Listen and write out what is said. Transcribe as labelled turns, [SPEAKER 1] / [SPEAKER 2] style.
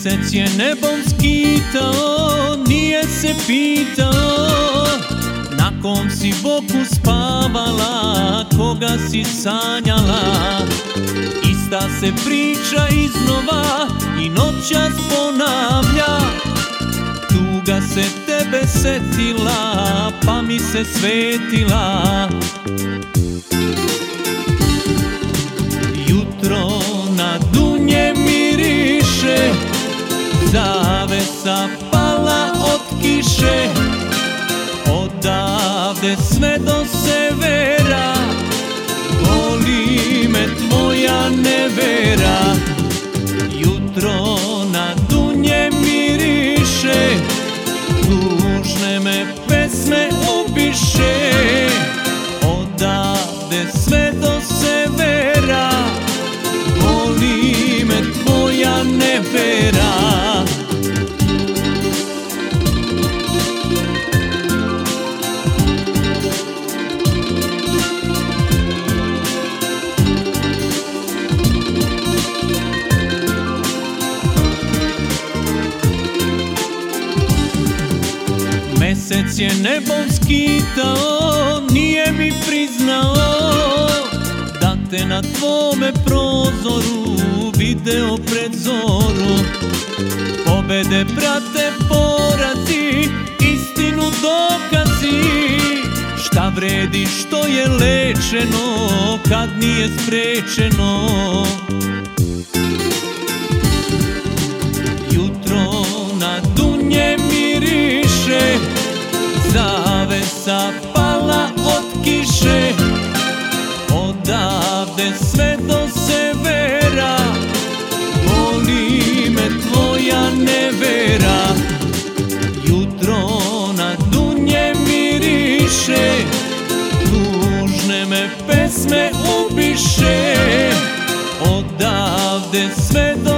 [SPEAKER 1] Mesec je nebom skitao, nije se pitao na kom si boku spavala, koga si sanjala. Ista se priča iznova i noćas ponavlja, tuga se tebe setila pa mi se svetila. Jutro na dunje miriše, zavesa pala od kiše, odavde sve do severa boli me tvoja nevera. Jutro na dunje miriše, tužne me pesme upiše, odavde sve do severa boli me tvoja nevera. Mesec je nebom skitao, nije mi priznao da te na tvome prozoru video pred zoru. Pobede prate porazi, istinu dokazi, šta vredi što je lečeno kad nije sprečeno. Jutro na dunje miriše, zavesa pala od kiše, odavde sve do severa boli me tvoja nevera. Jutro na dunje miriše, tužne me pesme upiše, odavde sve do